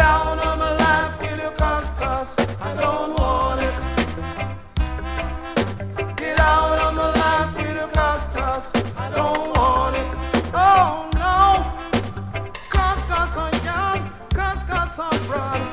out of my life with your cuss, I don't want it. Get out of my life with your cuss, I don't want it. Oh no, cuss on young, cuss on broad.